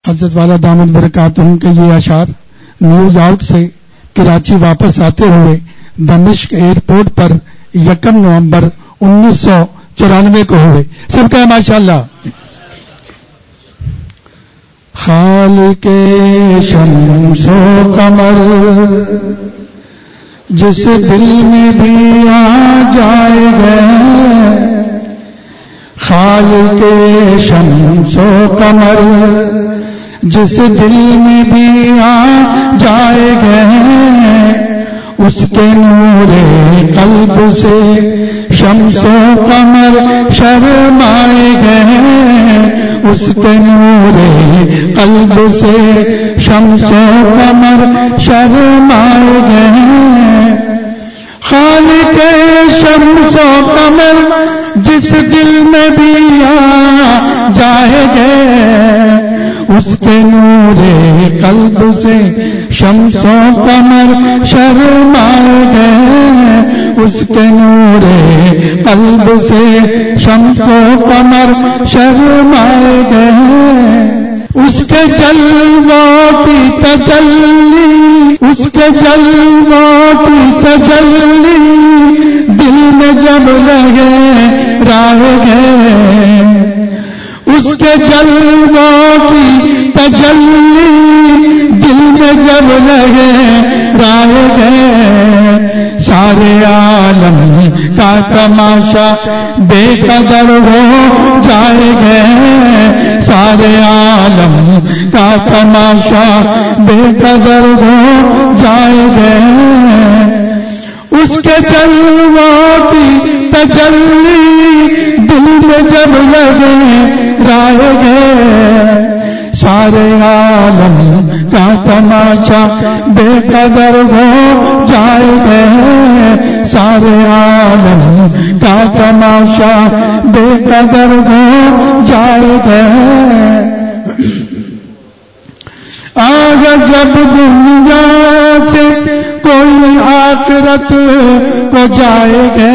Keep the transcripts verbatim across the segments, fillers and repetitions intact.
حضرت والا دامت برکاتہم کے یہ اشعار نیو یارک سے کراچی واپس آتے ہوئے دمشق ایئرپورٹ پر یکم نومبر انیس سو چورانوے کو ہوئے. سب کا ماشاء اللہ. خالق شمس و قمر جس دل میں بھی آ جائے گا، خالق شمس و قمر جس دل میں بھی آ جائے گا، اس کے نور قلب سے شمس و قمر شرمائے گئے، اس کے نور قلب سے شمس و قمر شرمائے گئے. خالق شمس و قمر جس دل میں بھی آ جائے گے، اس کے نور قلب سے شمس و قمر شرمائے گئے، اس کے نور قلب سے شمس و قمر شرمائے گئے. اس کے جلووں کی تجلی، اس کے جلووں کی تجلی دل میں جب لگے راہ گئے، اس کے جلووں کی تجلی دل میں جب لگے راہ گئے، سارے عالم کا تماشا بے قدر ہو جائے گئے، سارے عالم کا تماشا بے قدر ہو جائے گئے. اس کے جلووں کی تجلی دل میں جب لگے رائے گئے، سارے عالم کا تماشا بے قدر ہو جائے گئے، سارے عالم کا تماشا بے قدر ہو جائے گئے. آگے جب دنیا سے کوئی آخرت کو جائے گے،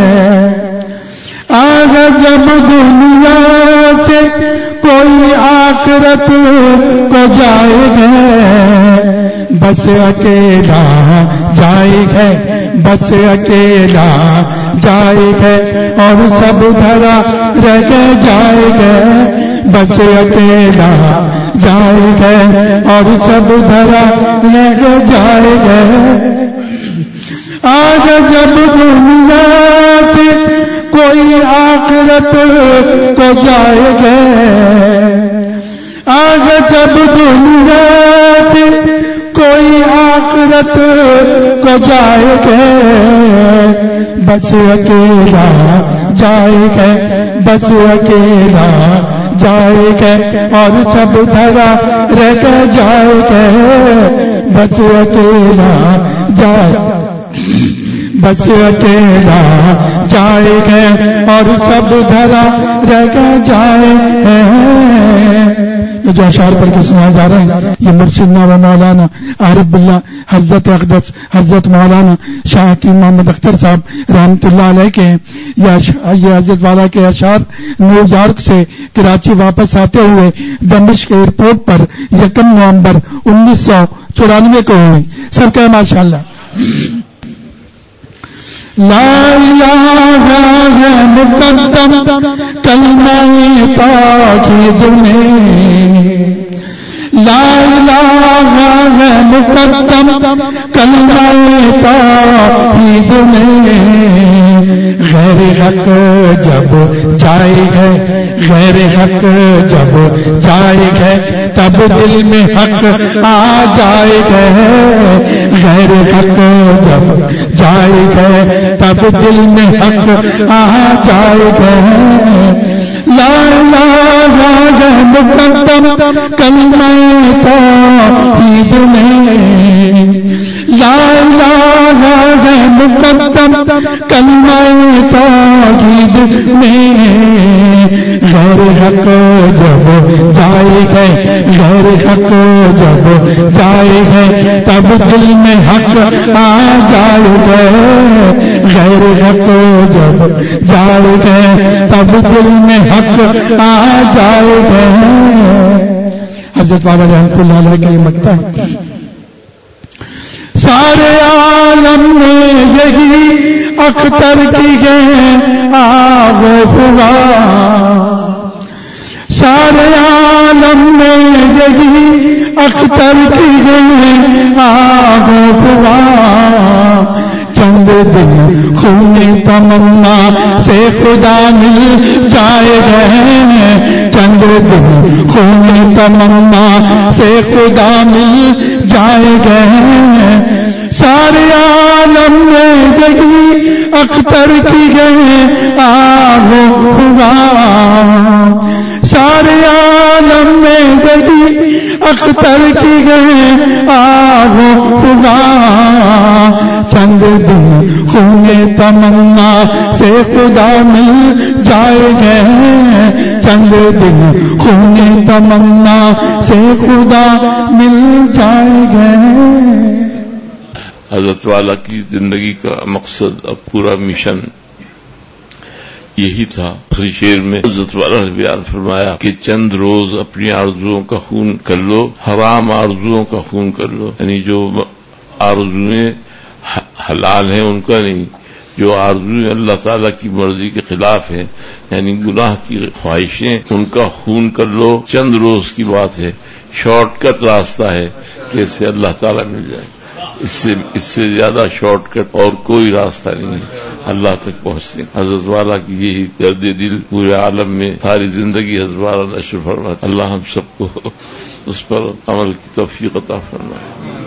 آگے جب دنیا سے کوئی آخرت کو جائے گے، بس اکیلا جائے گے، بس اکیلا جائے گے اور سب دھرا رہ کے جائے گے، بس اکیلا جائے گے اور سب دھرا رہ کے جائے گے. آج جب دنیا سے کوئی آخرت کو جائے گے، آج جب دنیا سے کوئی آخرت کو جائے گے، بس اکیلا جائے گے، بس اکیلا جائے گے اور سب دھرا رہ کے جائے گے، بس اکیلا جائے بس اکیلا جائے گے اور سب دھرا رہ کے جائے گے. جو اشعار پڑھ کے سنا جا رہا ہے یہ مرشدنا و مولانا عارف باللہ حضرت اقدس حضرت مولانا شاہ حکیم محمد اختر صاحب رحمۃ اللہ علیہ کے ہیں. یہ حضرت والا کے اشعار نیو یارک سے کراچی واپس آتے ہوئے دمشق ایئرپورٹ پر یکم نومبر انیس سو چورانوے کو ہوئے. سب کا ماشاء اللہ. لا الہ ہے مقدم کلمہ توحید میں، لا الہ ہے مقدم کلمہ توحید میں، غیر حق جب جائے گا، غیر حق جب جائے گا تب دل میں حق آ جائے گا، غیر حق جب جائے گا تب دل میں حق آ جائے گا. لا الہ ہے مقدم کلمہ توحید میں، لا الہ ہے مقدم کلمہ توحید میں، غیر حق جب جائے گا، غیر حق جب جائے گا تب دل میں حق آ جائے گا، غیر حق جب جائے گا تب دل میں حق آ جائے گا. حضرت والا رحمۃ اللہ علیہ کا یہ مقطع ہے. سارے عالم میں یہی اختر کی ہے آب و فضا، سارے عالم میں یہی اختر کی ہے آب و فضا. چند دن خون تمنا سے خدا مل جائے گے، چند دن خون تمنا سے خدا مل جائے گے. سارے عالم میں یہی اختر کی گئے آب و فضا، سارے عالم میں یہی اختر کی گئے آب و فضا. چند دن خون تمنا سے خدا مل جائے گے، چند دن خون تمنا سے خدا مل جائے گے. حضرت والا کی زندگی کا مقصد اور پورا مشن یہی تھا. آخری شعر میں حضرت والا نے بیان فرمایا کہ چند روز اپنی آرزوؤں کا خون کر لو، حرام آرزوؤں کا خون کر لو، یعنی جو آرزویں حلال ہیں ان کا نہیں، جو آرزویں اللہ تعالیٰ کی مرضی کے خلاف ہیں یعنی گناہ کی خواہشیں، ان کا خون کر لو. چند روز کی بات ہے، شارٹ کٹ راستہ ہے کہ اس سے اللہ تعالیٰ مل جائے. اس سے اس سے زیادہ شارٹ کٹ اور کوئی راستہ نہیں ہے اللہ تک پہنچنے. حضرت والا کی یہی درد دل پورے عالم میں ساری زندگی حضرت والا نشر فرماتا. اللہ ہم سب کو اس پر عمل کی توفیق عطا فرمائے.